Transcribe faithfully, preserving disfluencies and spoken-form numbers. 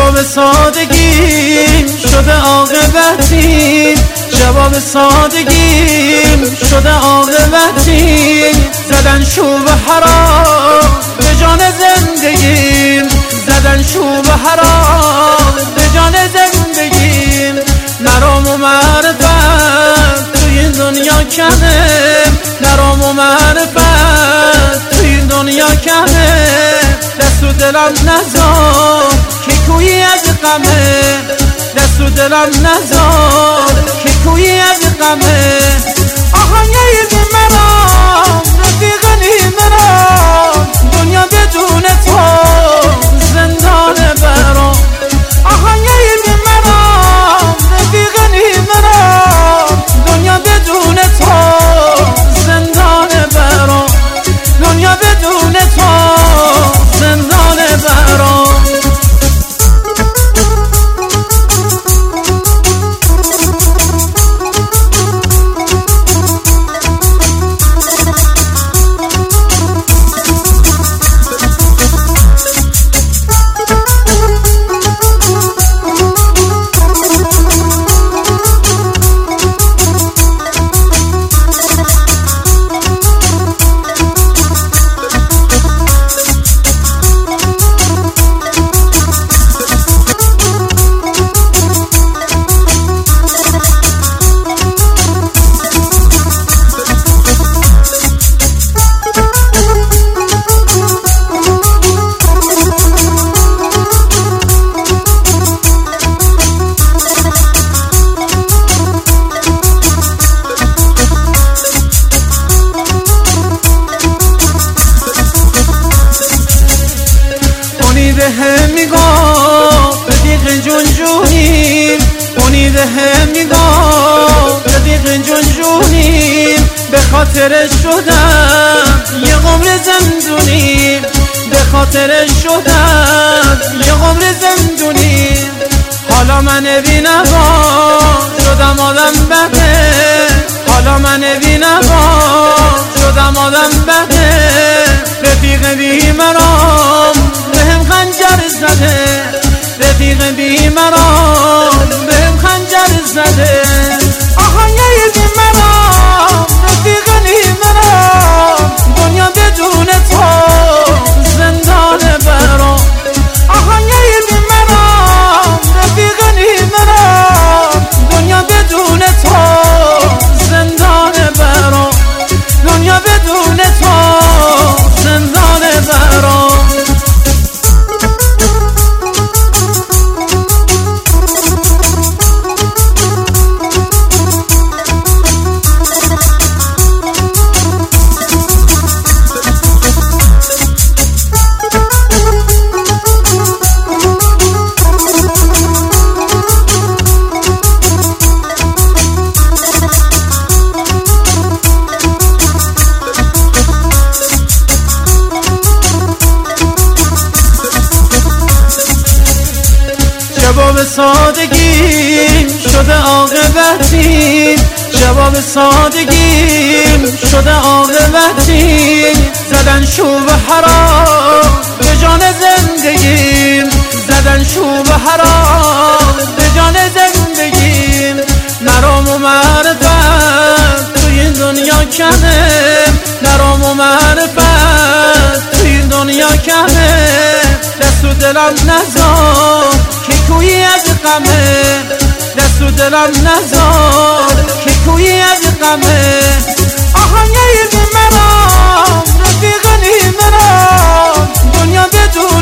جواب سادگیم شده عاقبتی، جواب سادگیم شده عاقبتی. زدن شوب حرام به جان زندگیم، زدن شوب حرام به جان زندگیم. مرام و معرفت توی این دنیا کمه، مرام و معرفت توی این دنیا کمه. دست و دلم نزار که کویی از غمه، دست و دلم نزار که کویی از غمه. آهنگی بی مرام رفیق نی مرام، دنیا بدون تو زندان برام. آهنگی بی مرام رفیق نی مرام، دنیا بدون تو زندان برام، دنیا بدون تو زندان برام. به هم میگفت رفیق جون جونیم، اونی به هم میگفت رفیق جون جونیم. به خاطرش شدم یه عمر زندونی، به خاطرش شدم یه عمر زندونی. حالا من بی‌نوا شدم آدم بده، حالا من بی‌نوا شدم آدم بده. رفیق بی مرام بهم خنجر زده، رفیق بی مرام بهم خنجر زده. آهنگی بی مرام رفیق نی مرام، دنیا بدون تو زندان برام. آهنگی بی مرام رفیق نی مرام، دنیا بدون تو زندان برام، دنیا بدون تو زندان برام. جواب سادگیم شده عاقبتی، جواب سادگیم شده عاقبتی. زدن شوب حرام به جان زندگیم، زدن شوب حرام به جان زندگیم. مرام و معرفت توی این دنیا کمه، مرام و معرفت توی این دنیا کمه. دست و دلم نزار که کویی از غمه، دست و دلم نزار که کویی از غمه. آهنگی بی مرام رفیق نی مرام، دنیا بدون